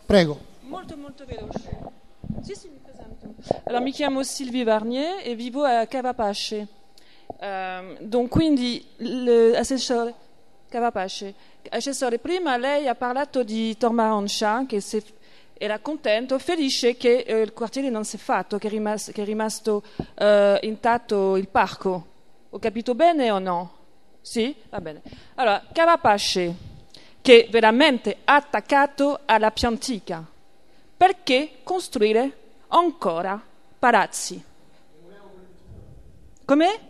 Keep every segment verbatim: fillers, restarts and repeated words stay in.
Prego. Molto molto veloce. Sì, sì, mi presento. Allora, mi chiamo Sylvie Varnier e vivo a Cavapace. Um, donc, quindi, l'assessore Cavapace. Assessore, prima lei ha parlato di Tormarancia, che se, era contento, felice che eh, il quartiere non si è fatto, che è rimasto, che è rimasto eh, intatto il parco. Ho capito bene o no? Sì? Va bene. Allora, Cavapace, che è veramente attaccato alla più antica. Perché costruire ancora palazzi? Come?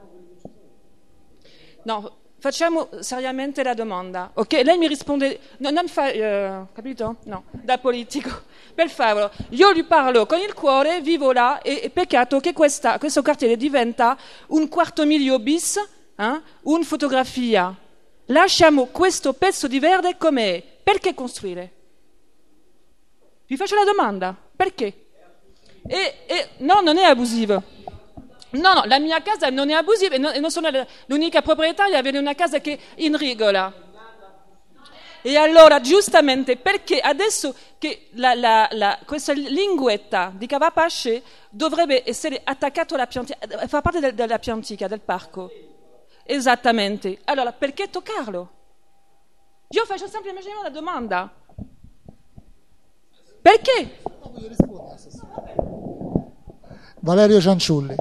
No, facciamo seriamente la domanda, ok? Lei mi risponde, no, non fa, uh, capito? No, da politico. Per favore, io gli parlo con il cuore, vivo là, e, e peccato che questa, questo quartiere diventa un quarto miglio bis, eh? Una fotografia. Lasciamo questo pezzo di verde com'è. Perché costruire? Vi faccio la domanda, perché? E, e, no, non è abusivo. No, no, la mia casa non è abusiva e non, e non sono l'unica proprietaria, avere una casa che è in regola. E allora, giustamente, perché adesso che la, la, la, questa linguetta di Cavapace dovrebbe essere attaccata alla più antica, fa parte del, della più antica, del parco. Esattamente. Allora, perché toccarlo? Io faccio semplicemente una domanda. Perché? Valerio Cianciulli.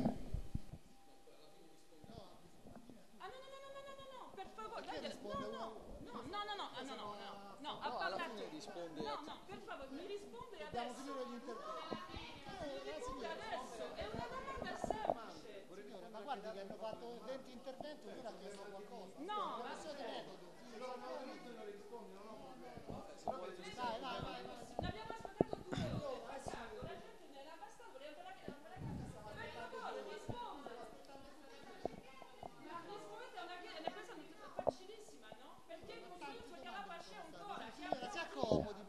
Facilissima, no? Perché costruire su Cavapace ancora?